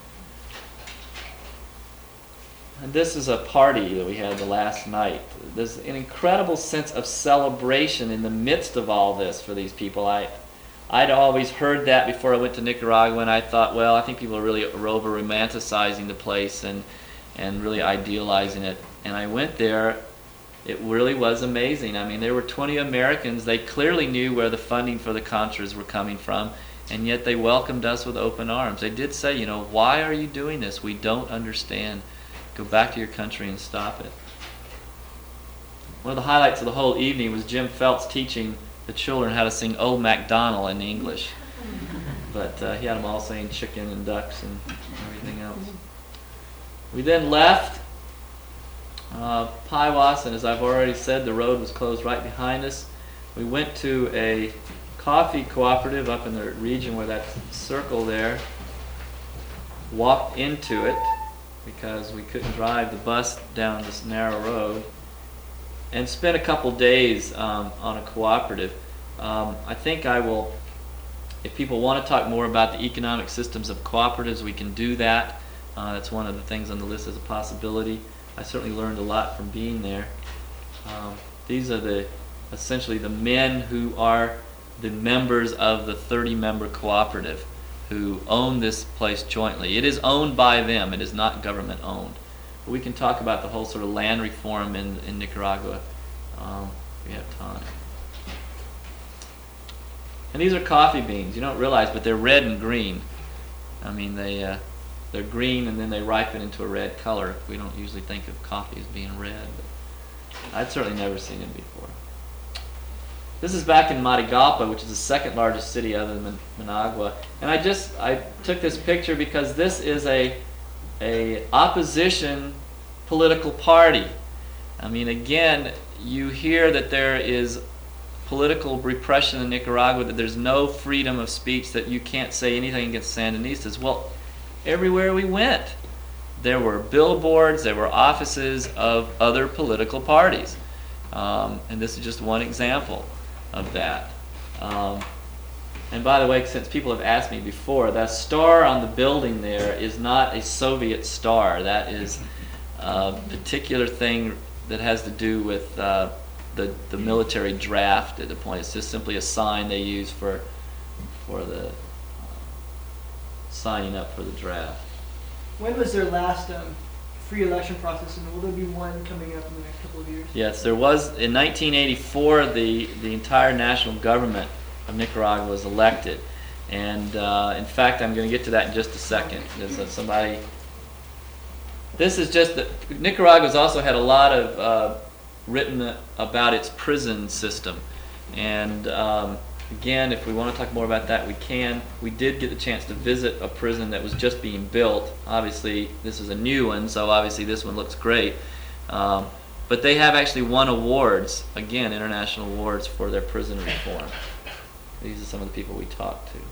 And this is a party that we had the last night. There's an incredible sense of celebration in the midst of all this for these people. I, I'd always heard that before I went to Nicaragua, and I thought, well, I think people are really over-romanticizing the place and, and really idealizing it. And I went there. It really was amazing. I mean, there were twenty Americans. They clearly knew where the funding for the Contras were coming from, and yet they welcomed us with open arms. They did say, you know, why are you doing this? We don't understand. Go back to your country and stop it. One of the highlights of the whole evening was Jim Phelps teaching the children how to sing Old MacDonald in English. But uh, he had them all saying chicken and ducks and everything else. We then left uh, Paiwas, and as I've already said, the road was closed right behind us. We went to a coffee cooperative up in the region where that circle there, walked into it, because we couldn't drive the bus down this narrow road, and spent a couple days um, on a cooperative. Um, I think I will, if people want to talk more about the economic systems of cooperatives, we can do that. Uh, that's one of the things on the list as a possibility. I certainly learned a lot from being there. Um, these are the essentially the men who are the members of the thirty-member cooperative who own this place jointly. It is owned by them. It is not government owned. But we can talk about the whole sort of land reform in, in Nicaragua um, if we have time. And these are coffee beans. You don't realize, but they're red and green. I mean, they, uh, they're green and then they ripen into a red color. We don't usually think of coffee as being red, but I'd certainly never seen it before. This is back in Matagalpa, which is the second largest city other than Managua. And I just, I took this picture because this is a, a opposition political party. I mean, again, you hear that there is political repression in Nicaragua, that there's no freedom of speech, that you can't say anything against Sandinistas. Well, everywhere we went, there were billboards, there were offices of other political parties. Um, and this is just one example of that. Um, and by the way, since people have asked me before, that star on the building there is not a Soviet star. That is a particular thing that has to do with uh, the, the military draft at the point. It's just simply a sign they use for, for the uh, signing up for the draft. When was their last um, free election process, and will there be one coming up in the next couple of years? Yes, there was. In nineteen eighty-four, the, the entire national government of Nicaragua was elected. And uh, in fact, I'm going to get to that in just a second. There's uh, somebody... This is just that Nicaragua's also had a lot of uh, written about its prison system. And um, again, if we want to talk more about that, we can. We did get the chance to visit a prison that was just being built. Obviously, this is a new one, so obviously this one looks great. Um, but they have actually won awards, again, international awards for their prison reform. These are some of the people we talked to.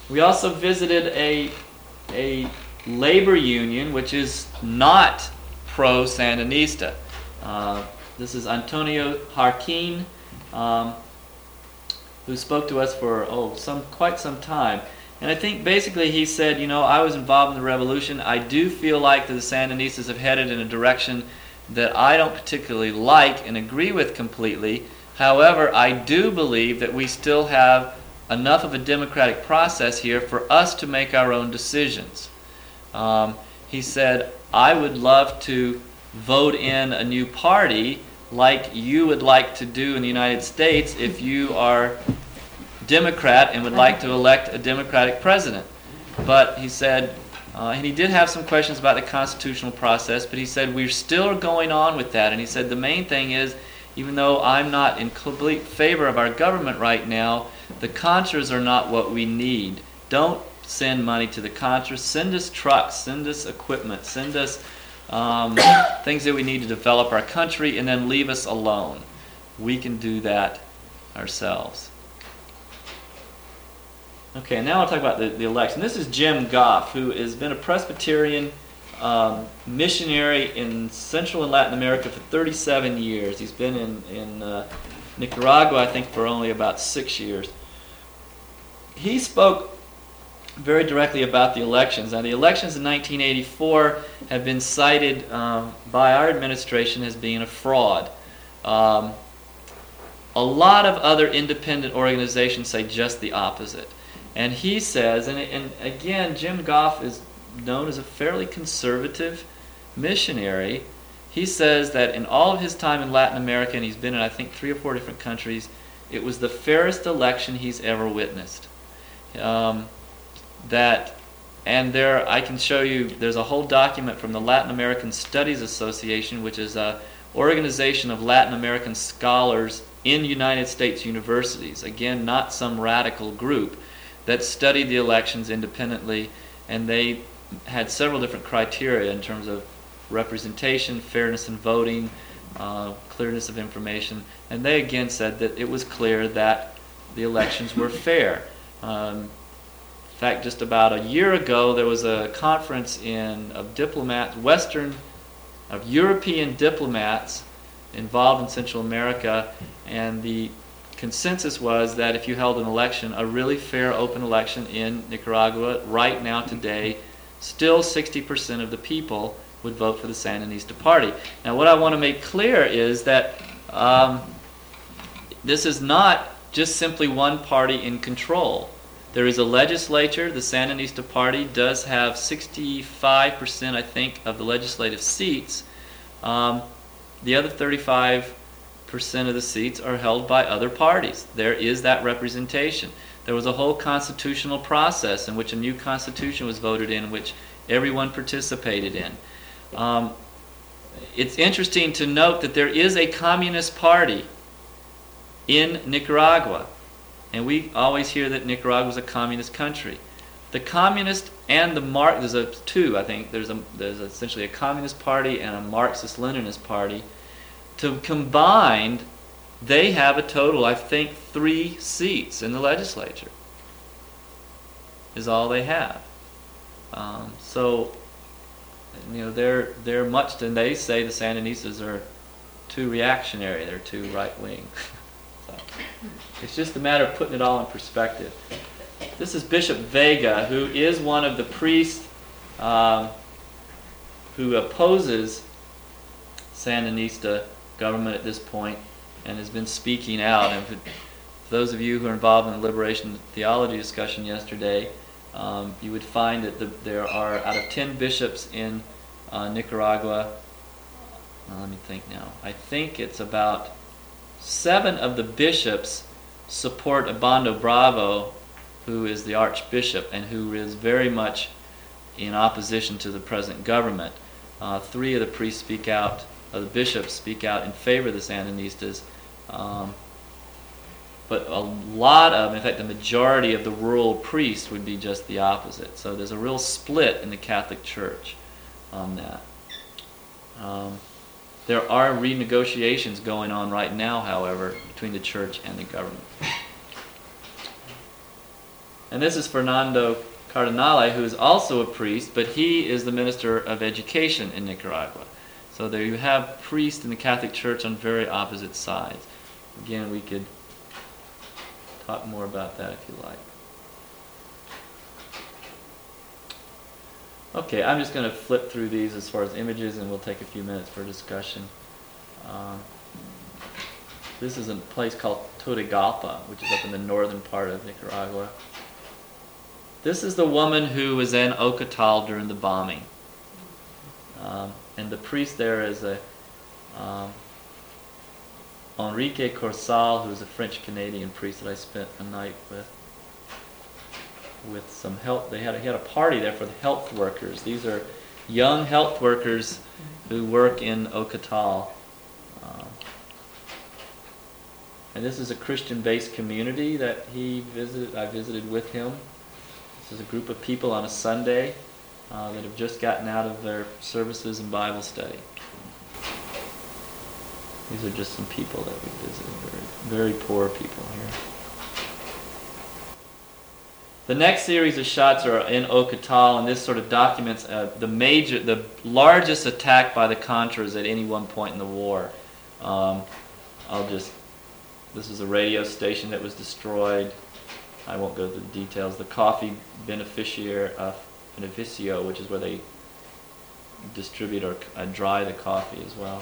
We also visited a, a labor union which is not pro-Sandinista. Uh, this is Antonio Jarquin, um, who spoke to us for oh some quite some time. And I think basically he said, you know, I was involved in the revolution. I do feel like that the Sandinistas have headed in a direction that I don't particularly like and agree with completely. However, I do believe that we still have enough of a democratic process here for us to make our own decisions. Um, he said, I would love to vote in a new party like you would like to do in the United States if you are Democrat and would like to elect a Democratic president. But he said, uh, and he did have some questions about the constitutional process, but he said we're still going on with that. And he said the main thing is, even though I'm not in complete favor of our government right now, the Contras are not what we need. Don't send money to the Contras. Send us trucks, send us equipment, send us um, things that we need to develop our country, and then leave us alone. We can do that ourselves. Okay, now I'll talk about the, the election. This is Jim Goff, who has been a Presbyterian um, missionary in Central and Latin America for thirty-seven years. He's been in, in uh, Nicaragua, I think, for only about six years. He spoke very directly about the elections. Now, the elections in nineteen eighty-four have been cited um, by our administration as being a fraud. Um, a lot of other independent organizations say just the opposite. And he says, and, and again, Jim Goff is known as a fairly conservative missionary. He says that in all of his time in Latin America, and he's been in, I think, three or four different countries, it was the fairest election he's ever witnessed. Um, that, and there, I can show you, there's a whole document from the Latin American Studies Association, which is an organization of Latin American scholars in United States universities. Again, not some radical group, that studied the elections independently, and they had several different criteria in terms of representation, fairness in voting, uh, clearness of information, and they again said that it was clear that the elections were fair. Um, in fact, just about a year ago, there was a conference in of diplomats, Western, of European diplomats involved in Central America, and the consensus was that if you held an election, a really fair, open election in Nicaragua right now today, still sixty percent of the people would vote for the Sandinista party. Now, what I want to make clear is that um, this is not just simply one party in control. There is a legislature. The Sandinista party does have sixty-five percent, I think, of the legislative seats. Um, the other thirty-five percent of the seats are held by other parties. There is that representation. There was a whole constitutional process in which a new constitution was voted in, which everyone participated in. Um, it's interesting to note that there is a communist party in Nicaragua, and we always hear that Nicaragua is a communist country. The communist and the Marx, there's a two, I think. There's a there's essentially a communist party and a Marxist-Leninist party. To combined, they have a total, I think, three seats in the legislature. Is all they have. Um, so, you know, they're they're much. And they say the Sandinistas are too reactionary. They're too right wing. So, it's just a matter of putting it all in perspective. This is Bishop Vega, who is one of the priests um, who opposes Sandinista government at this point and has been speaking out. And for those of you who are involved in the liberation theology discussion yesterday, um, you would find that the, there are, out of ten bishops in uh, Nicaragua, well, let me think now, I think it's about seven of the bishops support Obando Bravo, who is the archbishop and who is very much in opposition to the present government. Uh, three of the priests speak out, uh, the bishops speak out in favor of the Sandinistas, um, but a lot of, in fact, the majority of the rural priests would be just the opposite. So there's a real split in the Catholic Church on that. Um, there are renegotiations going on right now, however, between the church and the government. And this is Fernando Cardinale, who is also a priest, but he is the Minister of Education in Nicaragua. So there you have priests in the Catholic Church on very opposite sides. Again, we could talk more about that if you like. Okay, I'm just going to flip through these as far as images, and we'll take a few minutes for discussion. Um, this is a place called Totegalpa, which is up in the northern part of Nicaragua. This is the woman who was in Ocotal during the bombing. Um, and the priest there is a um, Enrique Corsal, who is a French-Canadian priest that I spent a night with. With some help, they had a, he had a party there for the health workers. These are young health workers who work in Ocotal. Um, and this is a Christian-based community that he visited. I visited with him. This is a group of people on a Sunday uh, that have just gotten out of their services and Bible study. These are just some people that we visited. Very, very poor people here. The next series of shots are in Ocotal, and this sort of documents uh, the major, the largest attack by the Contras at any one point in the war. Um, I'll just, this is a radio station that was destroyed. I won't go through the details. The coffee beneficiary, uh, beneficio, which is where they distribute or uh, dry the coffee as well.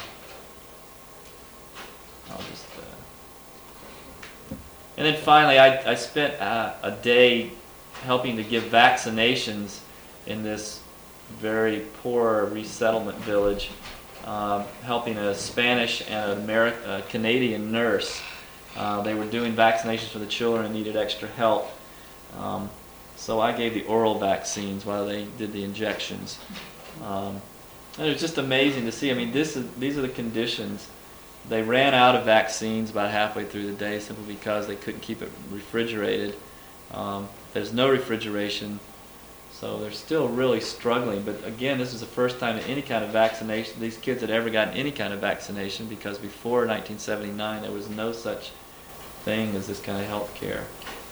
I'll just, uh... and then finally, I, I spent uh, a day helping to give vaccinations in this very poor resettlement village, um, helping a Spanish and an Ameri- a Canadian nurse. Uh, they were doing vaccinations for the children and needed extra help. Um, so I gave the oral vaccines while they did the injections. Um, and it was just amazing to see. I mean, this is, these are the conditions. They ran out of vaccines about halfway through the day simply because they couldn't keep it refrigerated. Um, there's no refrigeration, so they're still really struggling. But again, this is the first time that any kind of vaccination, these kids had ever gotten any kind of vaccination, because before nineteen seventy-nine there was no such thing as this kind of health care.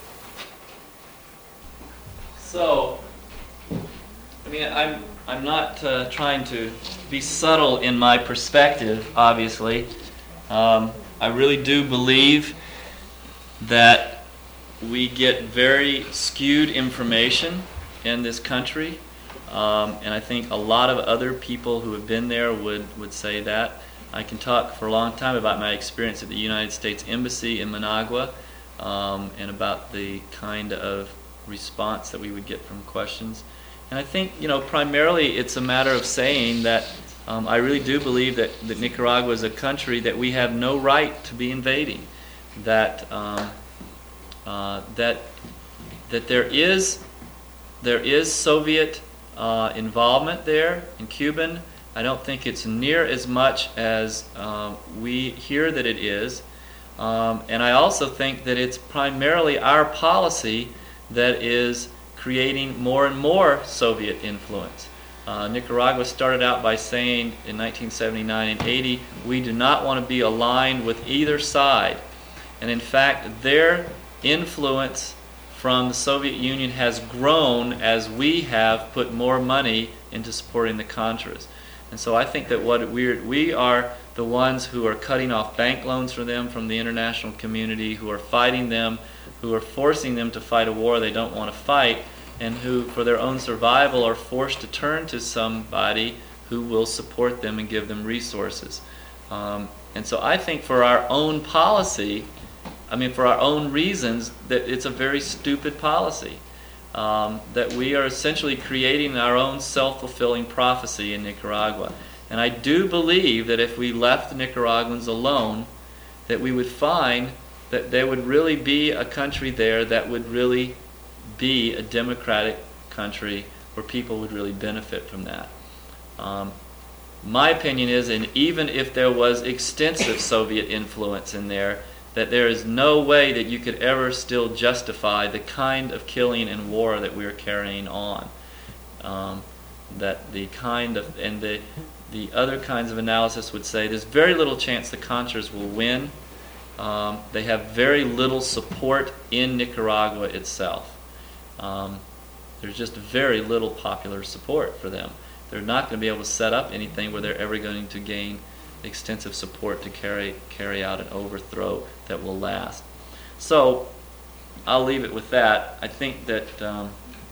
So, I mean, I'm I'm not uh, trying to be subtle in my perspective, obviously. Um, I really do believe that we get very skewed information in this country, um, and I think a lot of other people who have been there would, would say that. I can talk for a long time about my experience at the United States Embassy in Managua, um, and about the kind of response that we would get from questions. And I think, you know, primarily it's a matter of saying that um, I really do believe that, that Nicaragua is a country that we have no right to be invading. That um, uh, that that there is there is Soviet uh, involvement there in Cuban. I don't think it's near as much as um, we hear that it is. Um, and I also think that it's primarily our policy that is creating more and more Soviet influence. Uh, Nicaragua started out by saying in nineteen seventy-nine and eighty, we do not want to be aligned with either side. And in fact, their influence from the Soviet Union has grown as we have put more money into supporting the Contras. And so I think that what we're, we are the ones who are cutting off bank loans for them from the international community, who are fighting them, who are forcing them to fight a war they don't want to fight, and who, for their own survival, are forced to turn to somebody who will support them and give them resources. Um, and so I think for our own policy, I mean for our own reasons, that it's a very stupid policy. Um, that we are essentially creating our own self-fulfilling prophecy in Nicaragua. And I do believe that if we left the Nicaraguans alone, that we would find that there would really be a country there that would really be a democratic country where people would really benefit from that. Um, my opinion is, and even if there was extensive Soviet influence in there, that there is no way that you could ever still justify the kind of killing and war that we are carrying on. Um, that the kind of, and the the other kinds of analysis would say there's very little chance the Contras will win. Um, they have very little support in Nicaragua itself. um, there's just very little popular support for them. They're not going to be able to set up anything where they're ever going to gain extensive support to carry carry out an overthrow that will last. So I'll leave it with that. I think that um,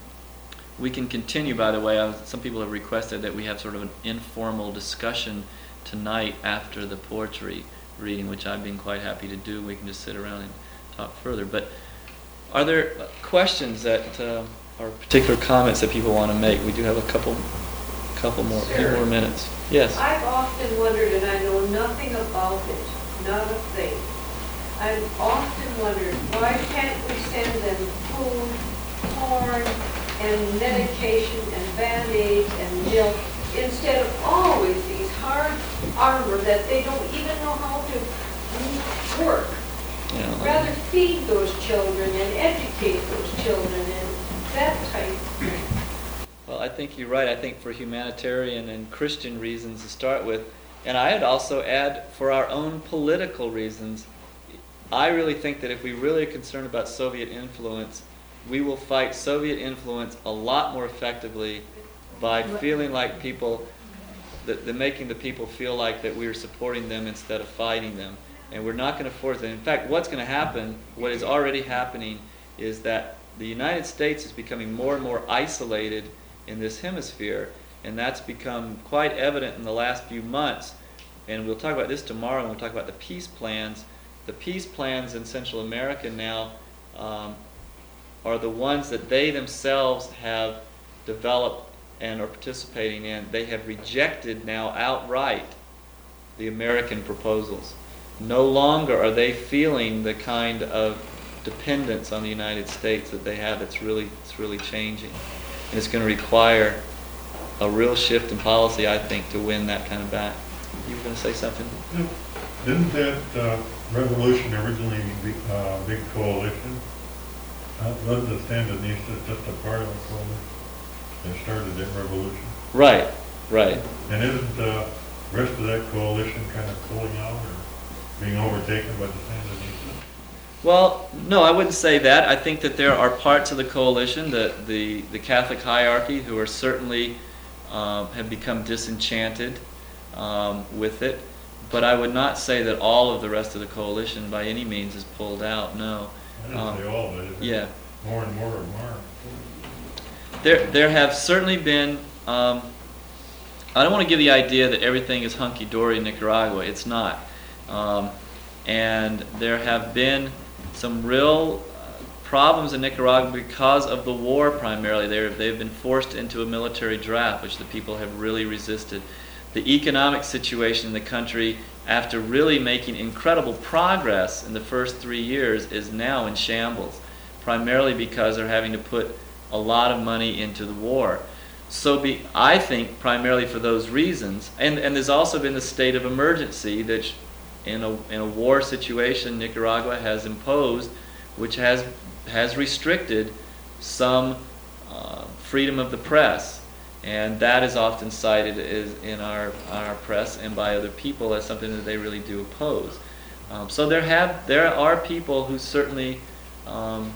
we can continue, by the way. I was, some people have requested that we have sort of an informal discussion tonight after the poetry reading, which I've been quite happy to do. We can just sit around and talk further. But are there questions that uh, or particular comments that people want to make? We do have a couple couple more, few Sure. more minutes. Yes. I've often wondered, and I know nothing about it, not a thing. I've often wondered, why can't we send them food, corn, and medication, and Band-Aids, and milk, instead of always these hard armor that they don't even know how to work? Yeah. Rather feed those children and educate those children and that type of thing. Well, I think you're right. I think for humanitarian and Christian reasons to start with, and I'd also add for our own political reasons, I really think that if we really are concerned about Soviet influence, we will fight Soviet influence a lot more effectively by feeling like people, that, that making the people feel like that we are supporting them instead of fighting them. And we're not going to force it. In fact, what's going to happen, what is already happening, is that the United States is becoming more and more isolated in this hemisphere, and that's become quite evident in the last few months. And we'll talk about this tomorrow when we talk about the peace plans. The peace plans in Central America now um, are the ones that they themselves have developed and are participating in. They have rejected now outright the American proposals. No longer are they feeling the kind of dependence on the United States that they have. That's really, it's really changing. And it's going to require a real shift in policy, I think, to win that kind of back. You were going to say something? Yeah. Didn't that uh, revolution originally be uh, a big coalition? Uh, wasn't the Sandinista just a part of the coalition that started that revolution? Right, right. And isn't the rest of that coalition kind of pulling out or being overtaken by the Sandinista? Well, no, I wouldn't say that. I think that there are parts of the coalition, the the, the Catholic hierarchy, who are certainly um, have become disenchanted um, with it. But I would not say that all of the rest of the coalition by any means is pulled out. No. I didn't Um, say all of it. yeah. More and more and more. There, there have certainly been. Um, I don't want to give the idea that everything is hunky dory in Nicaragua. It's not, um, and there have been some real uh, problems in Nicaragua because of the war. Primarily, they they've been forced into a military draft, which the people have really resisted. The economic situation in the country, after really making incredible progress in the first three years, is now in shambles, primarily because they're having to put a lot of money into the war. So be, I think primarily for those reasons, and, and there's also been the state of emergency that in a, in a war situation Nicaragua has imposed, which has, has restricted some uh, freedom of the press. And that is often cited as in our our press and by other people as something that they really do oppose. Um, so there have there are people who certainly um,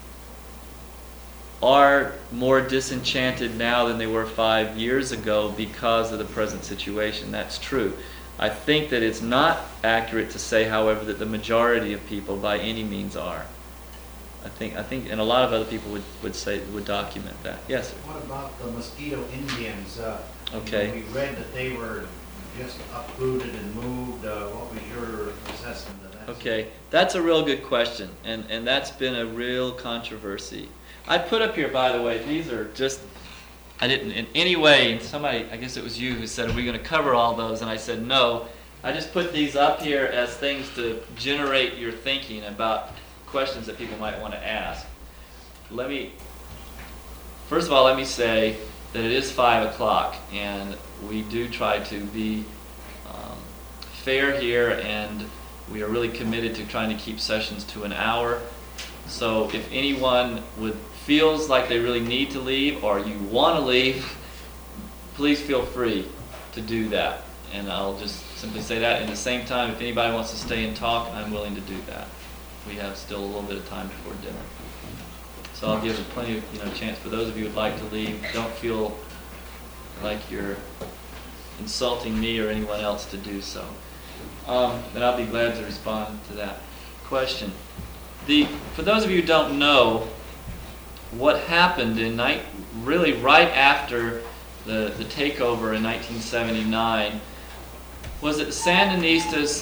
are more disenchanted now than they were five years ago because of the present situation. That's true. I think that it's not accurate to say, however, that the majority of people by any means are. I think, I think, and a lot of other people would, would say, would document that. Yes, sir. What about the Mosquito Indians? Uh, Okay. We read that they were just uprooted and moved. Uh, what was your assessment of that? Okay, that's a real good question, and, and that's been a real controversy. I put up here, by the way, these are just, I didn't in any way, somebody, I guess it was you who said, are we going to cover all those? And I said, no. I just put these up here as things to generate your thinking about questions that people might want to ask. Let me, first of all, let me say that it is five o'clock, and we do try to be um, fair here, and we are really committed to trying to keep sessions to an hour. So if anyone would feels like they really need to leave, or you want to leave, please feel free to do that. And I'll just simply say that. In the same time, if anybody wants to stay and talk, I'm willing to do that. We have still a little bit of time before dinner. So I'll give plenty of, you know, chance for those of you who'd like to leave. Don't feel like you're insulting me or anyone else to do so. Um, and I'll be glad to respond to that question. The, for those of you who don't know, what happened in night, really right after the, the takeover in nineteen seventy-nine was that the Sandinistas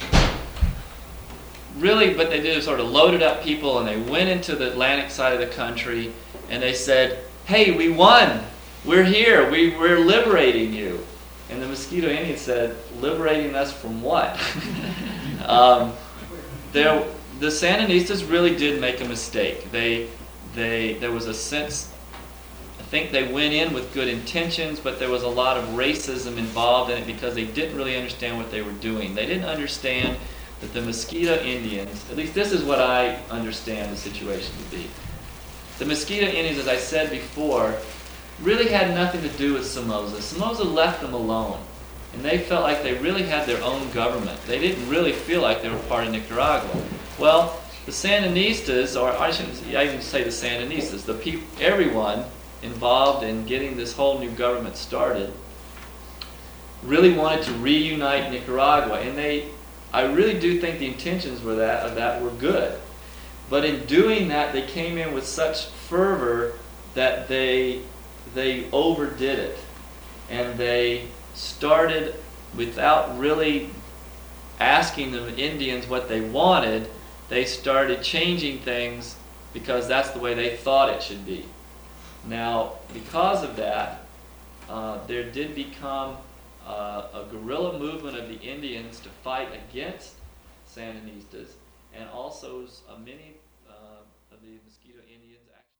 really, but they did is sort of loaded up people and they went into the Atlantic side of the country and they said, hey, we won! We're here! We, we're liberating you! And the Mosquito Indians said, liberating us from what? um, there, the Sandinistas really did make a mistake. They, they, there was a sense, I think they went in with good intentions, but there was a lot of racism involved in it because they didn't really understand what they were doing. They didn't understand that the Mosquito Indians, at least this is what I understand the situation to be. The Mosquito Indians, as I said before, really had nothing to do with Somoza. Somoza left them alone. And they felt like they really had their own government. They didn't really feel like they were part of Nicaragua. Well, the Sandinistas, or I shouldn't I even say the Sandinistas, the peop, everyone involved in getting this whole new government started, really wanted to reunite Nicaragua. And they, I really do think the intentions were that, of that were good. But in doing that, they came in with such fervor that they, they overdid it. And they started, without really asking the Indians what they wanted, they started changing things because that's the way they thought it should be. Now, because of that, uh, there did become uh, a guerrilla movement of the Indians to fight against Sandinistas, and also uh, many uh, of the